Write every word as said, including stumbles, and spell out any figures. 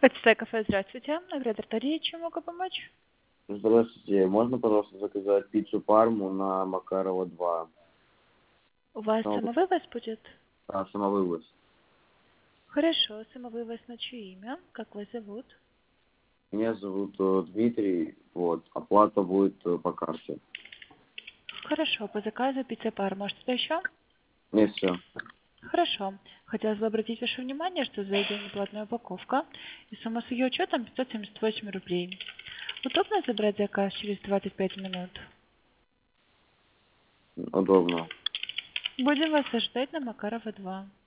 Почта кафе, здравствуйте. Оператор Тария, чем могу помочь? Здравствуйте. Можно, пожалуйста, заказать пиццу Парму на Макарова два? У вас Самовы- самовывоз будет? а, самовывоз. Хорошо, самовывоз на чье имя? Как вас зовут? Меня зовут э, Дмитрий. Вот. Оплата будет э, по карте. Хорошо, по заказу пицца пар. Может, что еще? Нет, все. Хорошо. Хотелось бы обратить ваше внимание, что за день платная упаковка, и сумма с ее учетом пятьсот семьдесят восемь рублей. Удобно забрать заказ через двадцать пять минут? Удобно. Будем вас ожидать на Макарова два.